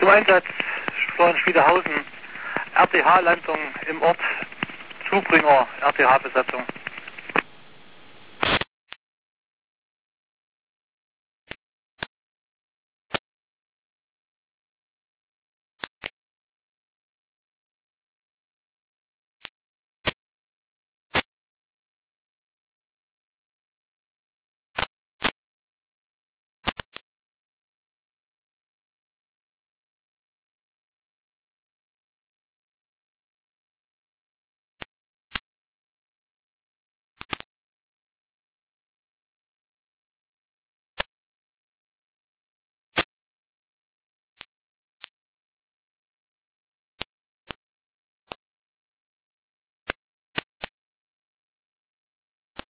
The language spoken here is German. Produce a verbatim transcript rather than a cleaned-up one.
zum Einsatz von Schmiedehausen, R T H-Landung im Ort, Zubringer, R T H-Besatzung.